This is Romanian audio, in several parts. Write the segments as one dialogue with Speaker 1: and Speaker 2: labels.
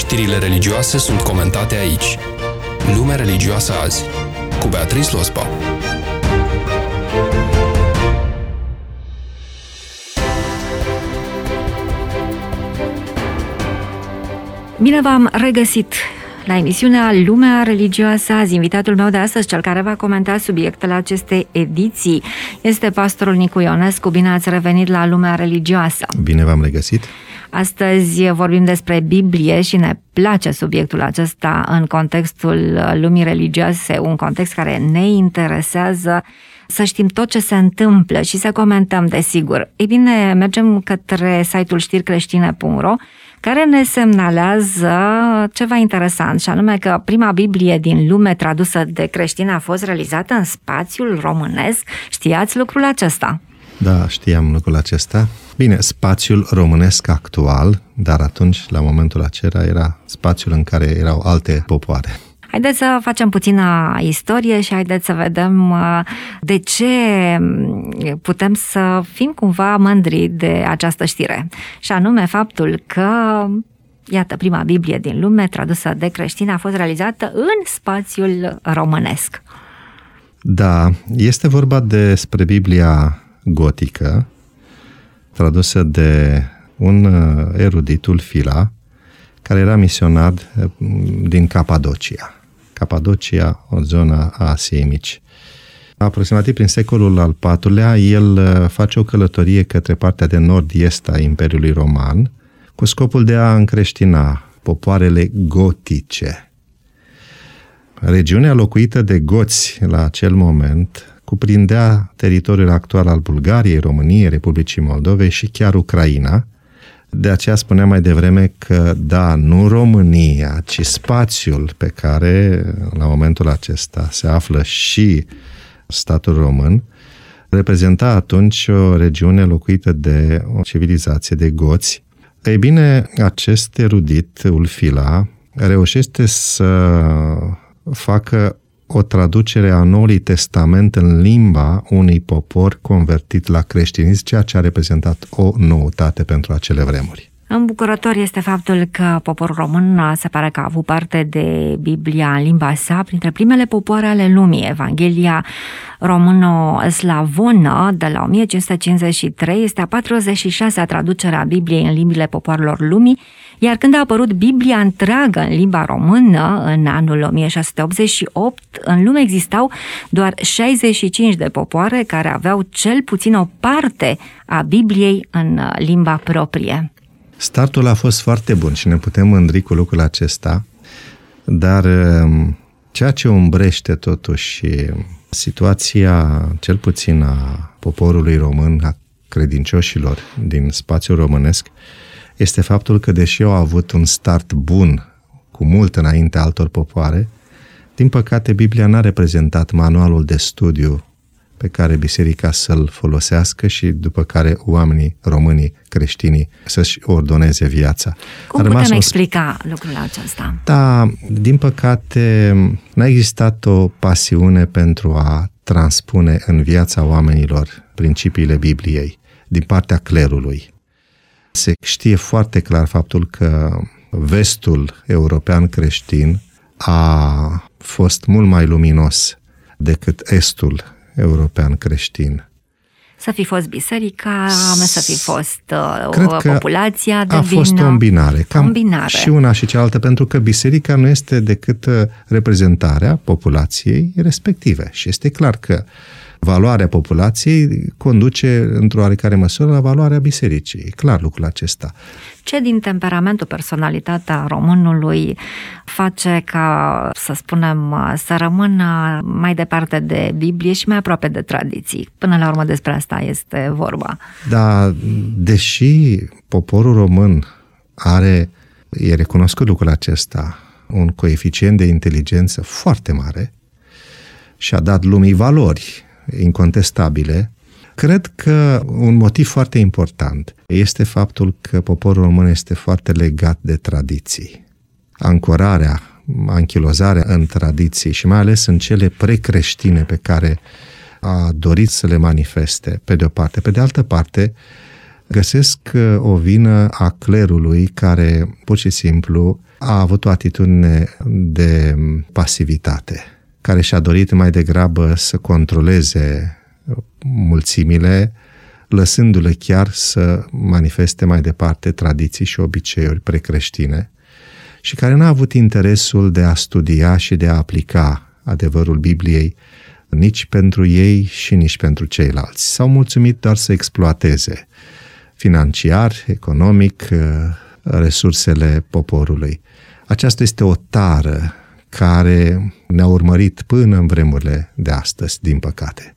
Speaker 1: Știrile religioase sunt comentate aici. Lumea religioasă azi, cu Beatrice Lospa.
Speaker 2: Bine v-am regăsit la emisiunea Lumea religioasă azi. Invitatul meu de astăzi, cel care va comenta subiectele acestei ediții, este pastorul Nicu Ionescu. Bine ați revenit la Lumea religioasă.
Speaker 3: Bine v-am regăsit.
Speaker 2: Astăzi vorbim despre Biblie și ne place subiectul acesta în contextul lumii religioase, un context care ne interesează să știm tot ce se întâmplă și să comentăm, desigur. Ei bine, mergem către site-ul știricreștine.ro, care ne semnalează ceva interesant, și anume că prima Biblie din lume tradusă de creștini a fost realizată în spațiul românesc. Știați lucrul acesta?
Speaker 3: Da, știam lucrul acesta. Bine, spațiul românesc actual, dar atunci, la momentul acela, era spațiul în care erau alte popoare.
Speaker 2: Haideți să facem puțină istorie și haideți să vedem de ce putem să fim cumva mândri de această știre. Și anume faptul că, iată, prima Biblie din lume tradusă de creștini a fost realizată în spațiul românesc.
Speaker 3: Da, este vorba despre Biblia gotică, tradusă de un eruditul Fila, care era misionar din Capadocia. Capadocia, o zonă a Asiei Mici. Aproximativ prin secolul al IV-lea, el face o călătorie către partea de nord-est a Imperiului Roman, cu scopul de a încreștina popoarele gotice. Regiunea locuită de goți la acel moment cuprindea teritoriul actual al Bulgariei, României, Republicii Moldovei și chiar Ucraina. De aceea spuneam mai devreme că, da, nu România, ci spațiul pe care, la momentul acesta, se află și statul român, reprezenta atunci o regiune locuită de o civilizație de goți. Ei bine, acest erudit, Ulfila, reușește să facă o traducere a Noului Testament în limba unui popor convertit la creștinism, ceea ce a reprezentat o noutate pentru acele vremuri.
Speaker 2: Îmbucurător este faptul că poporul român se pare că a avut parte de Biblia în limba sa printre primele popoare ale lumii. Evanghelia româno-slavonă de la 1553 este a 46-a traducere a Bibliei în limbile popoarelor lumii, iar când a apărut Biblia întreagă în limba română, în anul 1688, în lume existau doar 65 de popoare care aveau cel puțin o parte a Bibliei în limba proprie.
Speaker 3: Startul a fost foarte bun și ne putem mândri cu lucrul acesta, dar ceea ce umbrește totuși situația, cel puțin a poporului român, a credincioșilor din spațiul românesc, este faptul că, deși au avut un start bun, cu mult înainte altor popoare, din păcate Biblia n-a reprezentat manualul de studiu pe care biserica să-l folosească și după care oamenii, românii, creștinii, să-și ordoneze viața.
Speaker 2: Cum putem explica lucrul acesta?
Speaker 3: Da, din păcate n-a existat o pasiune pentru a transpune în viața oamenilor principiile Bibliei din partea clerului. Se știe foarte clar faptul că vestul european creștin a fost mult mai luminos decât estul european creștin.
Speaker 2: Să fi fost biserica, să fi fost populația de
Speaker 3: a fost o îmbinare, și una și cealaltă, pentru că biserica nu este decât reprezentarea populației respective. Și este clar că valoarea populației conduce într-o oarecare măsură la valoarea bisericii. E clar lucrul acesta.
Speaker 2: Ce din temperamentul, personalitatea românului face ca, să spunem, să rămână mai departe de Biblie și mai aproape de tradiții? Până la urmă despre asta este vorba.
Speaker 3: Da, deși poporul român e recunoscut lucrul acesta, un coeficient de inteligență foarte mare și a dat lumii valori incontestabile, cred că un motiv foarte important este faptul că poporul român este foarte legat de tradiții. Ancorarea, anchilozarea în tradiții și mai ales în cele precreștine pe care a dorit să le manifeste, pe de o parte. Pe de altă parte, găsesc o vină a clerului care pur și simplu a avut o atitudine de pasivitate, care și-a dorit mai degrabă să controleze mulțimile, lăsându-le chiar să manifeste mai departe tradiții și obiceiuri precreștine, și care n-a avut interesul de a studia și de a aplica adevărul Bibliei nici pentru ei și nici pentru ceilalți. S-au mulțumit doar să exploateze financiar, economic, resursele poporului. Aceasta este o tară care ne-a urmărit până în vremurile de astăzi, din păcate.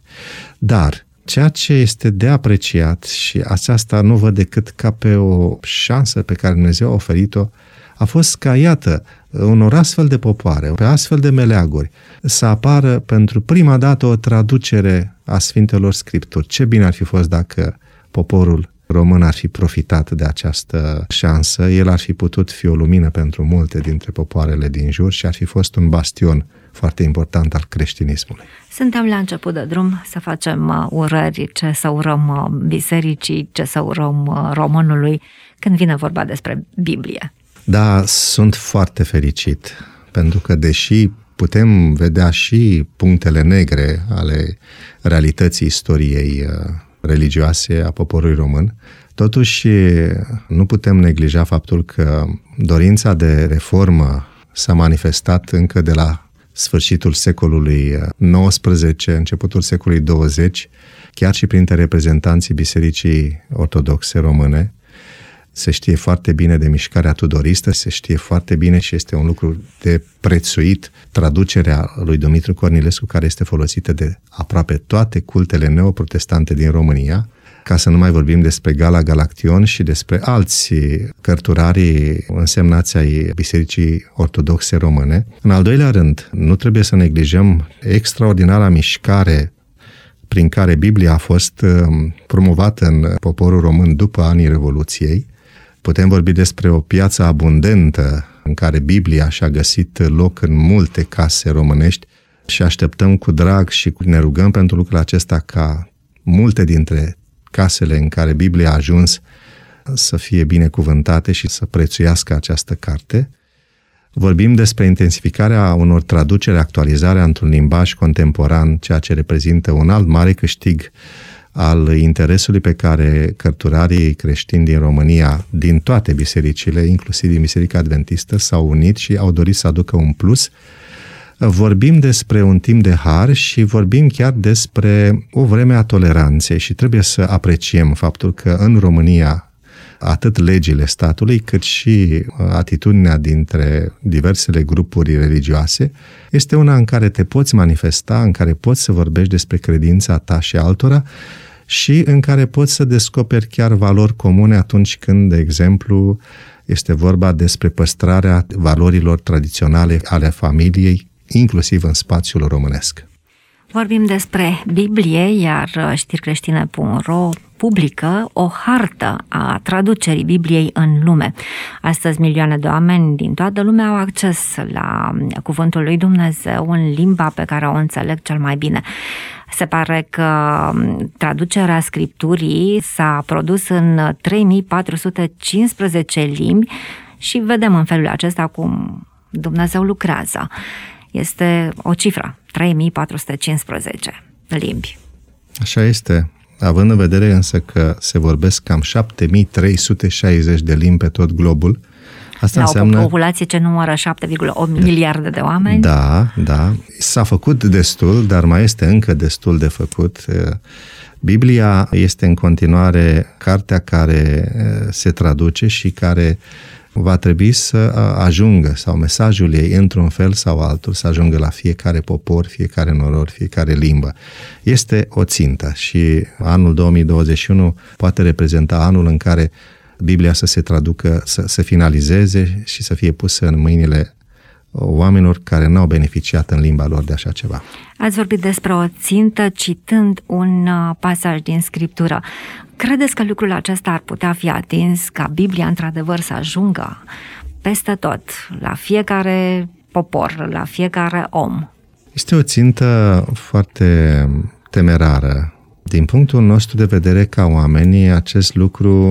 Speaker 3: Dar ceea ce este de apreciat, și aceasta nu văd decât ca pe o șansă pe care Dumnezeu a oferit-o, a fost ca, iată, unor astfel de popoare, pe astfel de meleaguri, să apară pentru prima dată o traducere a Sfintelor Scripturi. Ce bine ar fi fost dacă poporul român ar fi profitat de această șansă, el ar fi putut fi o lumină pentru multe dintre popoarele din jur și ar fi fost un bastion foarte important al creștinismului.
Speaker 2: Suntem la început de drum să facem urări, ce să urăm bisericii, ce să urăm românului, când vine vorba despre Biblie.
Speaker 3: Da, sunt foarte fericit, pentru că deși putem vedea și punctele negre ale realității istoriei religioase a poporului român, totuși nu putem neglija faptul că dorința de reformă s-a manifestat încă de la sfârșitul secolului XIX, începutul secolului 20, chiar și printre reprezentanții Bisericii Ortodoxe Române. Se știe foarte bine de mișcarea tudoristă, se știe foarte bine și este un lucru de prețuit traducerea lui Dumitru Cornilescu, care este folosită de aproape toate cultele neoprotestante din România, ca să nu mai vorbim despre Gala Galaction și despre alți cărturari însemnați ai Bisericii Ortodoxe Române. În al doilea rând, nu trebuie să neglijăm extraordinara mișcare prin care Biblia a fost promovată în poporul român după anii Revoluției. Putem vorbi despre o piață abundentă în care Biblia și-a găsit loc în multe case românești și așteptăm cu drag și ne rugăm pentru lucrul acesta ca multe dintre casele în care Biblia a ajuns să fie binecuvântate și să prețuiască această carte. Vorbim despre intensificarea unor traduceri, actualizarea într-un limbaj contemporan, ceea ce reprezintă un alt mare câștig al interesului pe care cărturarii creștini din România, din toate bisericile, inclusiv din Biserica Adventistă, s-au unit și au dorit să aducă un plus. Vorbim despre un timp de har și vorbim chiar despre o vreme a toleranței și trebuie să apreciem faptul că în România atât legile statului, cât și atitudinea dintre diversele grupuri religioase este una în care te poți manifesta, în care poți să vorbești despre credința ta și altora și în care poți să descoperi chiar valori comune atunci când, de exemplu, este vorba despre păstrarea valorilor tradiționale ale familiei, inclusiv în spațiul românesc.
Speaker 2: Vorbim despre Biblie, iar știricreștine.ro publică o hartă a traducerii Bibliei în lume. Astăzi milioane de oameni din toată lumea au acces la Cuvântul lui Dumnezeu în limba pe care o înțeleg cel mai bine. Se pare că traducerea Scripturii s-a produs în 3415 limbi și vedem în felul acesta cum Dumnezeu lucrează. Este o cifră, 3415 limbi.
Speaker 3: Așa este, având în vedere însă că se vorbesc cam 7360 de limbi pe tot globul. Asta înseamnă
Speaker 2: o populație ce numără 7,8 miliarde de oameni.
Speaker 3: Da. S-a făcut destul, dar mai este încă destul de făcut. Biblia este în continuare cartea care se traduce și care va trebui să ajungă, sau mesajul ei, într-un fel sau altul, să ajungă la fiecare popor, fiecare norod, fiecare limbă. Este o țintă și anul 2021 poate reprezenta anul în care Biblia să se traducă, să finalizeze și să fie pusă în mâinile oamenilor care n-au beneficiat în limba lor de așa ceva.
Speaker 2: Ați vorbit despre o țintă citând un pasaj din Scriptură. Credeți că lucrul acesta ar putea fi atins, ca Biblia într-adevăr să ajungă peste tot, la fiecare popor, la fiecare om?
Speaker 3: Este o țintă foarte temerară. Din punctul nostru de vedere ca oameni, acest lucru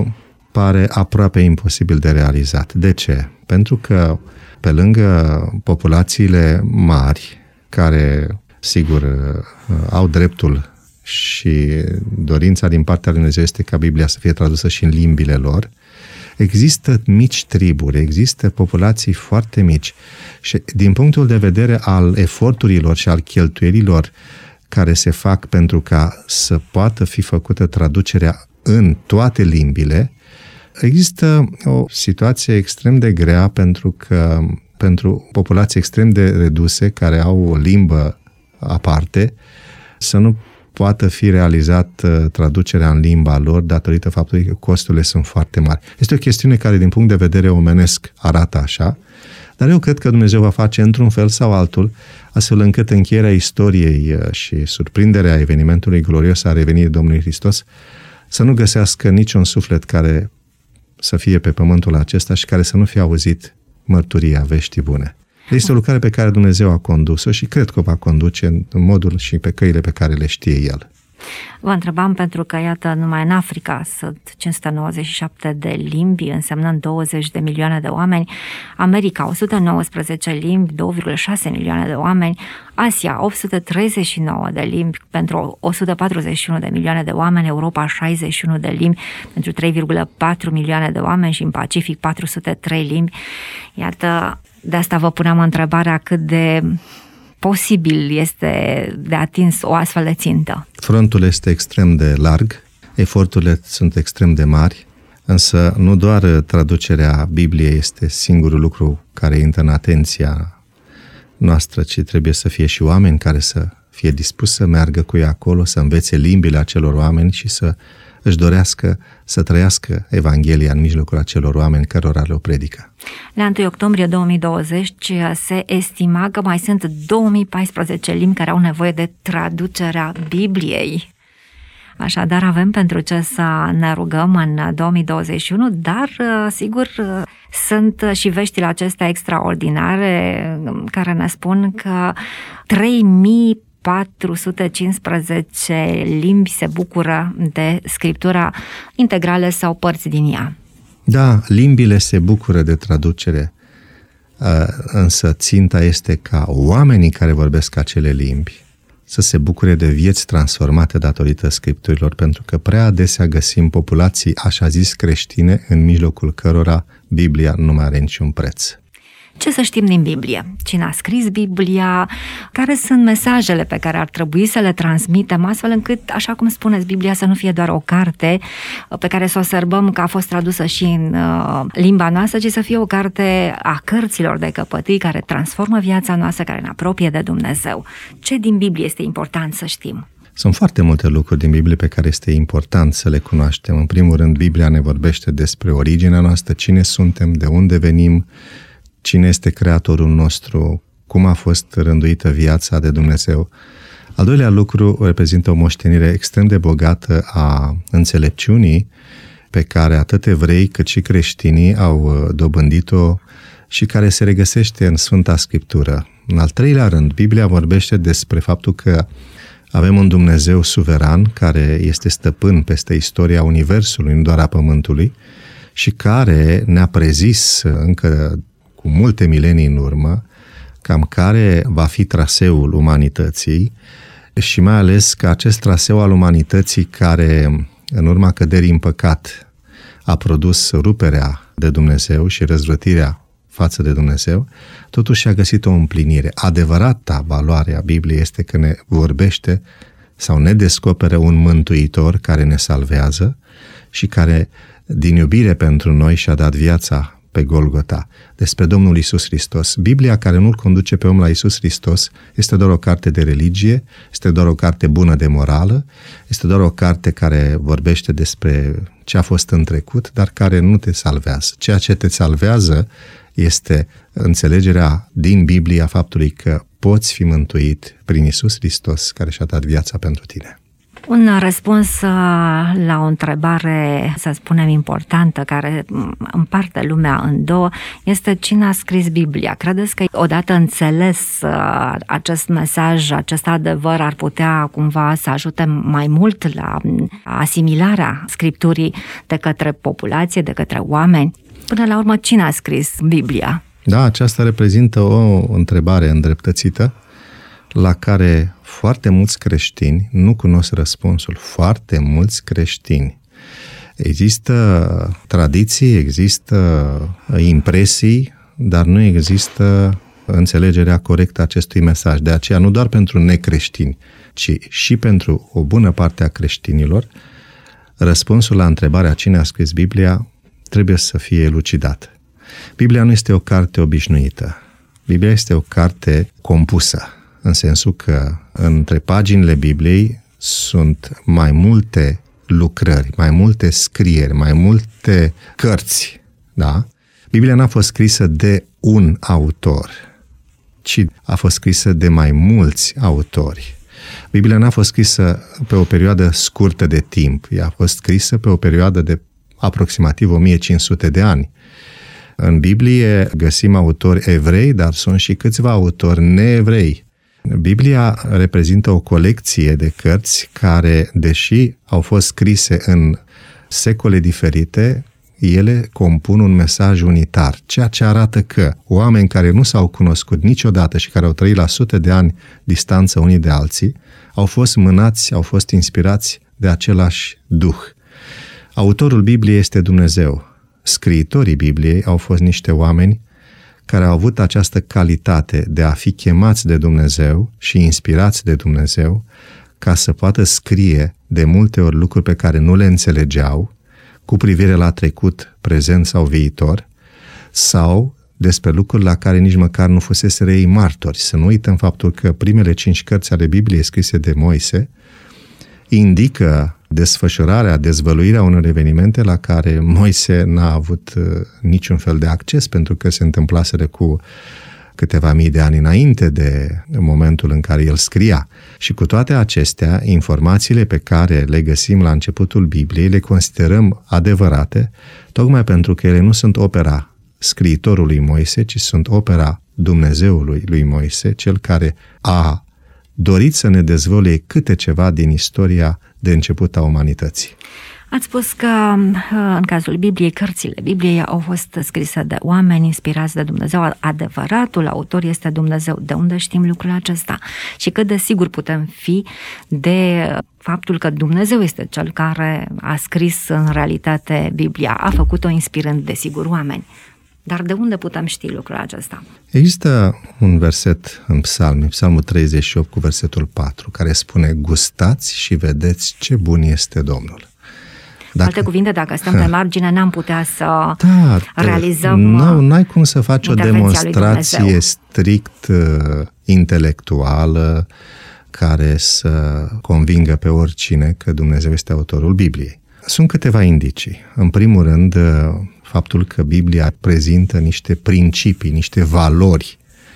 Speaker 3: pare aproape imposibil de realizat. De ce? Pentru că pe lângă populațiile mari, care, sigur, au dreptul și dorința din partea lui Dumnezeu este ca Biblia să fie tradusă și în limbile lor, există mici triburi, există populații foarte mici și din punctul de vedere al eforturilor și al cheltuielilor care se fac pentru ca să poată fi făcută traducerea în toate limbile, există o situație extrem de grea pentru că pentru populații extrem de reduse care au o limbă aparte să nu poată fi realizat traducerea în limba lor datorită faptului că costurile sunt foarte mari. Este o chestiune care din punct de vedere omenesc arată așa, dar eu cred că Dumnezeu va face într-un fel sau altul, astfel încât încheierea istoriei și surprinderea evenimentului glorios a revenirii Domnului Hristos să nu găsească niciun suflet care să fie pe pământul acesta și care să nu fie auzit mărturia veștii bune. Este o lucrare pe care Dumnezeu a condus-o și cred că o va conduce în modul și pe căile pe care le știe El.
Speaker 2: Vă întrebam pentru că, iată, numai în Africa sunt 597 de limbi, însemnând 20 de milioane de oameni, America 119 limbi, 2,6 milioane de oameni, Asia 839 de limbi pentru 141 de milioane de oameni, Europa 61 de limbi pentru 3,4 milioane de oameni și în Pacific 403 limbi. Iată, de asta vă puneam întrebarea cât de posibil este de atins o astfel de țintă.
Speaker 3: Frontul este extrem de larg, eforturile sunt extrem de mari, însă nu doar traducerea Bibliei este singurul lucru care intră în atenția noastră, ci trebuie să fie și oameni care să fie dispuși să meargă cu ea acolo, să învețe limbile acelor oameni și să își dorească să trăiască Evanghelia în mijlocul acelor oameni cărora le-o predică.
Speaker 2: La 1 octombrie 2020 se estima că mai sunt 2014 limbi care au nevoie de traducerea Bibliei. Așadar, avem pentru ce să ne rugăm în 2021, dar, sigur, sunt și veștile acestea extraordinare care ne spun că 3415 limbi se bucură de scriptura integrală sau părți din ea.
Speaker 3: Da, limbile se bucură de traducere, însă ținta este ca oamenii care vorbesc acele limbi să se bucure de vieți transformate datorită scripturilor, pentru că prea adesea găsim populații așa zis creștine în mijlocul cărora Biblia nu mai are niciun preț.
Speaker 2: Ce să știm din Biblie? Cine a scris Biblia? Care sunt mesajele pe care ar trebui să le transmitem astfel încât, așa cum spuneți, Biblia să nu fie doar o carte pe care să o sărbăm că a fost tradusă și în limba noastră, ci să fie o carte a cărților de căpătâi care transformă viața noastră, care ne apropie de Dumnezeu. Ce din Biblie este important să știm?
Speaker 3: Sunt foarte multe lucruri din Biblie pe care este important să le cunoaștem. În primul rând, Biblia ne vorbește despre originea noastră, cine suntem, de unde venim, cine este Creatorul nostru, cum a fost rânduită viața de Dumnezeu. Al doilea lucru reprezintă o moștenire extrem de bogată a înțelepciunii pe care atât evrei cât și creștinii au dobândit-o și care se regăsește în Sfânta Scriptură. În al treilea rând, Biblia vorbește despre faptul că avem un Dumnezeu suveran care este stăpân peste istoria Universului, nu doar a Pământului, și care ne-a prezis încă cu multe milenii în urmă, cam care va fi traseul umanității și mai ales că acest traseu al umanității care, în urma căderii în păcat, a produs ruperea de Dumnezeu și răzvrătirea față de Dumnezeu, totuși a găsit o împlinire. Adevărata valoare a Bibliei este că ne vorbește sau ne descoperă un mântuitor care ne salvează și care, din iubire pentru noi, și-a dat viața pe Golgota, despre Domnul Iisus Hristos. Biblia care nu-L conduce pe om la Iisus Hristos este doar o carte de religie, este doar o carte bună de morală, este doar o carte care vorbește despre ce a fost în trecut, dar care nu te salvează. Ceea ce te salvează este înțelegerea din Biblie a faptului că poți fi mântuit prin Iisus Hristos care și-a dat viața pentru tine.
Speaker 2: Un răspuns la o întrebare, să spunem, importantă, care împarte lumea în două, este cine a scris Biblia. Credeți că odată înțeles acest mesaj, acest adevăr ar putea cumva să ajute mai mult la asimilarea Scripturii de către populație, de către oameni? Până la urmă, cine a scris Biblia?
Speaker 3: Da, aceasta reprezintă o întrebare îndreptățită la care foarte mulți creștini nu cunosc răspunsul. Foarte mulți creștini. Există tradiții, există impresii, dar nu există înțelegerea corectă a acestui mesaj. De aceea, nu doar pentru necreștini, ci și pentru o bună parte a creștinilor, răspunsul la întrebarea cine a scris Biblia trebuie să fie elucidat. Biblia nu este o carte obișnuită. Biblia este o carte compusă, în sensul că între paginile Bibliei sunt mai multe lucrări, mai multe scrieri, mai multe cărți. Da? Biblia n-a fost scrisă de un autor, ci a fost scrisă de mai mulți autori. Biblia n-a fost scrisă pe o perioadă scurtă de timp, ea a fost scrisă pe o perioadă de aproximativ 1500 de ani. În Biblie găsim autori evrei, dar sunt și câțiva autori neevrei. Biblia reprezintă o colecție de cărți care, deși au fost scrise în secole diferite, ele compun un mesaj unitar, ceea ce arată că oameni care nu s-au cunoscut niciodată și care au trăit la sute de ani distanță unii de alții, au fost mânați, au fost inspirați de același Duh. Autorul Bibliei este Dumnezeu. Scriitorii Bibliei au fost niște oameni care au avut această calitate de a fi chemați de Dumnezeu și inspirați de Dumnezeu ca să poată scrie de multe ori lucruri pe care nu le înțelegeau cu privire la trecut, prezent sau viitor, sau despre lucruri la care nici măcar nu fuseseră ei martori. Să nu uităm faptul că primele 5 cărți ale Bibliei scrise de Moise indică desfășurarea, dezvăluirea unor evenimente la care Moise n-a avut niciun fel de acces, pentru că se întâmplaseră cu câteva mii de ani înainte de momentul în care el scria. Și cu toate acestea, informațiile pe care le găsim la începutul Bibliei le considerăm adevărate, tocmai pentru că ele nu sunt opera scriitorului Moise, ci sunt opera Dumnezeului lui Moise, cel care a dorit să ne dezvăluie câte ceva din istoria de început a umanității.
Speaker 2: Ați spus că în cazul Bibliei, cărțile Bibliei au fost scrise de oameni inspirați de Dumnezeu. Adevăratul autor este Dumnezeu. De unde știm lucrul acesta? Și cât de sigur putem fi de faptul că Dumnezeu este cel care a scris în realitate Biblia, a făcut-o inspirând, desigur, oameni. Dar de unde putem ști lucrul acesta?
Speaker 3: Există un verset în Psalmul 38 cu versetul 4, care spune: gustați și vedeți ce bun este Domnul.
Speaker 2: Alte cuvinte, dacă stăm pe margine, n-am putea să realizăm
Speaker 3: n-ai cum să faci o demonstrație strict intelectuală care să convingă pe oricine că Dumnezeu este autorul Bibliei. Sunt câteva indicii. În primul rând, faptul că Biblia prezintă niște principii, niște valori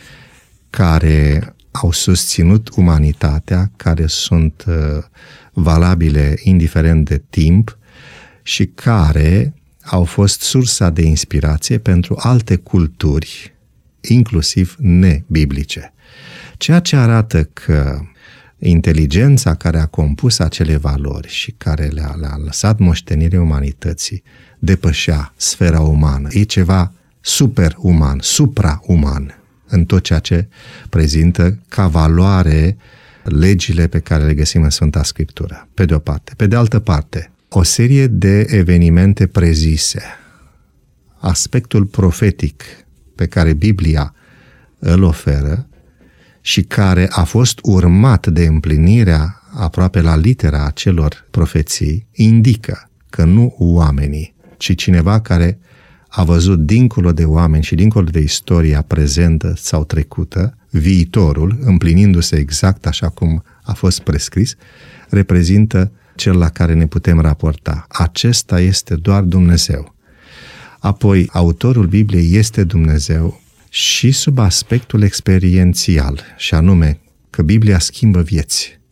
Speaker 3: care au susținut umanitatea, care sunt valabile indiferent de timp și care au fost sursa de inspirație pentru alte culturi, inclusiv nebiblice. Ceea ce arată că inteligența care a compus acele valori și care le-a lăsat moștenire umanității depășea sfera umană. E ceva superuman, suprauman în tot ceea ce prezintă ca valoare legile pe care le găsim în Sfânta Scriptură, pe de o parte. Pe de altă parte, o serie de evenimente prezise, aspectul profetic pe care Biblia îl oferă și care a fost urmat de împlinirea aproape la litera acelor profeții, indică că nu oamenii, ci cineva care a văzut dincolo de oameni și dincolo de istoria prezentă sau trecută, viitorul, împlinindu-se exact așa cum a fost prescris, reprezintă cel la care ne putem raporta. Acesta este doar Dumnezeu. Apoi, autorul Bibliei este Dumnezeu și sub aspectul experiențial, și anume că Biblia schimbă vieți.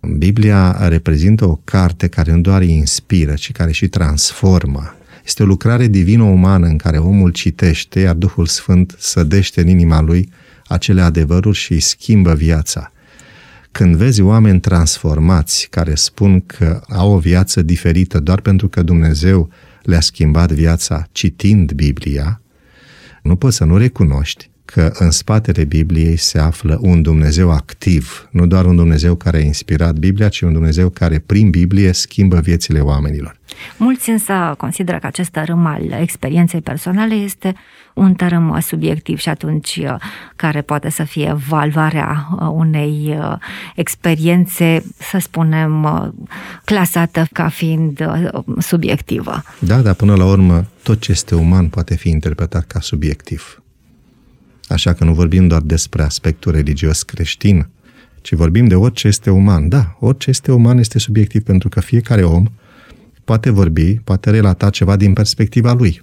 Speaker 3: Biblia reprezintă o carte care nu doar inspiră, ci care și transformă. Este o lucrare divină-umană în care omul citește, iar Duhul Sfânt sădește în inima lui acele adevăruri și îi schimbă viața. Când vezi oameni transformați care spun că au o viață diferită doar pentru că Dumnezeu le-a schimbat viața citind Biblia, nu poți să nu recunoști că în spatele Bibliei se află un Dumnezeu activ, nu doar un Dumnezeu care a inspirat Biblia, ci un Dumnezeu care prin Biblie schimbă viețile oamenilor.
Speaker 2: Mulți însă consideră că acest tărâm al experienței personale este un tărâm subiectiv și atunci care poate să fie valoarea unei experiențe, să spunem, clasată ca fiind subiectivă.
Speaker 3: Da, dar până la urmă tot ce este uman poate fi interpretat ca subiectiv. Așa că nu vorbim doar despre aspectul religios creștin, ci vorbim de orice este uman. Da, orice este uman este subiectiv pentru că fiecare om poate vorbi, poate relata ceva din perspectiva lui.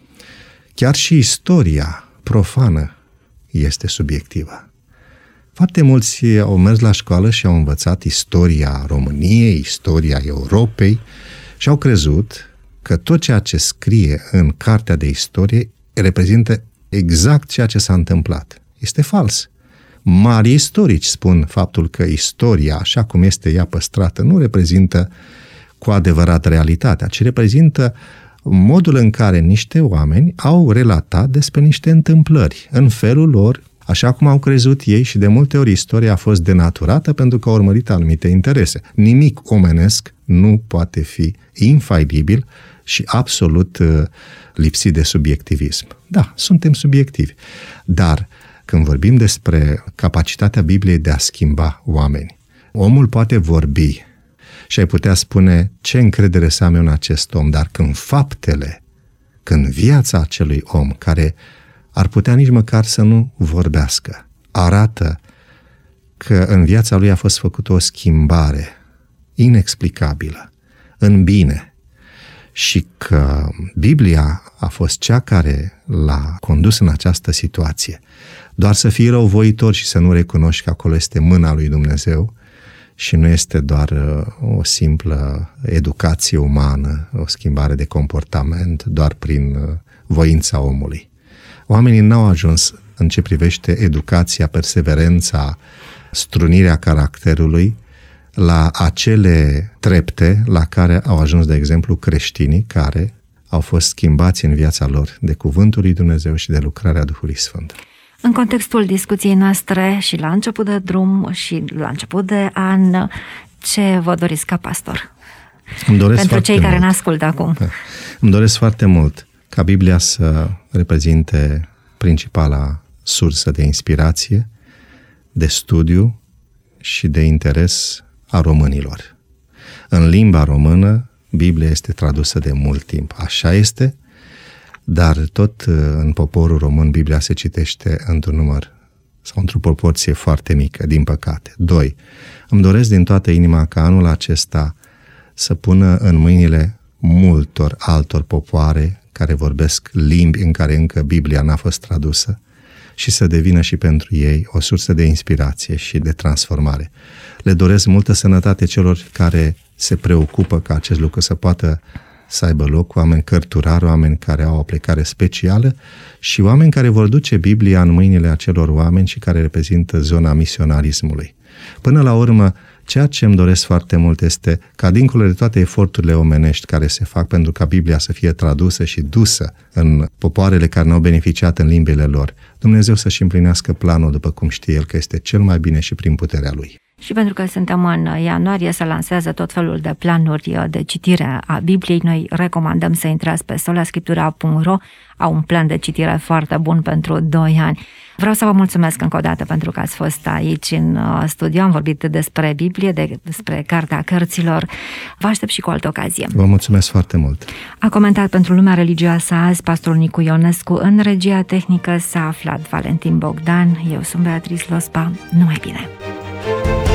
Speaker 3: Chiar și istoria profană este subiectivă. Foarte mulți au mers la școală și au învățat istoria României, istoria Europei și au crezut că tot ceea ce scrie în cartea de istorie reprezintă exact ceea ce s-a întâmplat. Este fals. Mari istorici spun faptul că istoria, așa cum este ea păstrată, nu reprezintă cu adevărat realitatea, ci reprezintă modul în care niște oameni au relatat despre niște întâmplări în felul lor, așa cum au crezut ei, și de multe ori istoria a fost denaturată pentru că au urmărit anumite interese. Nimic omenesc nu poate fi infailibil și absolut lipsit de subiectivism. Da, suntem subiectivi, dar când vorbim despre capacitatea Bibliei de a schimba oameni, omul poate vorbi și ai putea spune ce încredere să am eu în acest om, dar când faptele, când viața acelui om, care ar putea nici măcar să nu vorbească, arată că în viața lui a fost făcută o schimbare inexplicabilă, în bine, și că Biblia a fost cea care l-a condus în această situație, doar să fii răuvoitor și să nu recunoști că acolo este mâna lui Dumnezeu și nu este doar o simplă educație umană, o schimbare de comportament doar prin voința omului. Oamenii n-au ajuns în ce privește educația, perseverența, strunirea caracterului la acele trepte la care au ajuns, de exemplu, creștinii care au fost schimbați în viața lor de cuvântul lui Dumnezeu și de lucrarea Duhului Sfânt.
Speaker 2: În contextul discuției noastre și la început de drum și la început de an, ce vă doriți ca pastor? Pentru cei care ne ascultă acum.
Speaker 3: Îmi doresc foarte mult ca Biblia să reprezinte principala sursă de inspirație, de studiu și de interes a românilor. În limba română, Biblia este tradusă de mult timp. Așa este, dar tot în poporul român Biblia se citește într-un număr sau într-o proporție foarte mică, din păcate. 2. Îmi doresc din toată inima ca anul acesta să pună în mâinile multor altor popoare care vorbesc limbi în care încă Biblia n-a fost tradusă și să devină și pentru ei o sursă de inspirație și de transformare. Le doresc multă sănătate celor care se preocupă ca acest lucru să poată să aibă loc, oameni cărturari, oameni care au o plecare specială și oameni care vor duce Biblia în mâinile acelor oameni și care reprezintă zona misionarismului. Până la urmă, ceea ce îmi doresc foarte mult este ca dincolo de toate eforturile omenești care se fac pentru ca Biblia să fie tradusă și dusă în popoarele care n-au beneficiat în limbile lor, Dumnezeu să-și împlinească planul după cum știe El că este cel mai bine și prin puterea Lui.
Speaker 2: Și pentru că suntem în ianuarie, se lansează tot felul de planuri de citire a Bibliei. Noi recomandăm să intrați pe solascriptura.ro, au un plan de citire foarte bun pentru 2 ani. Vreau să vă mulțumesc încă o dată pentru că ați fost aici în studio, am vorbit despre Biblie, despre Cartea Cărților. Vă aștept și cu altă ocazie.
Speaker 3: Vă mulțumesc foarte mult.
Speaker 2: A comentat pentru Lumea Religioasă azi pastorul Nicu Ionescu. În regia tehnică s-a aflat Valentin Bogdan. Eu sunt Beatrice Lospa. Numai bine!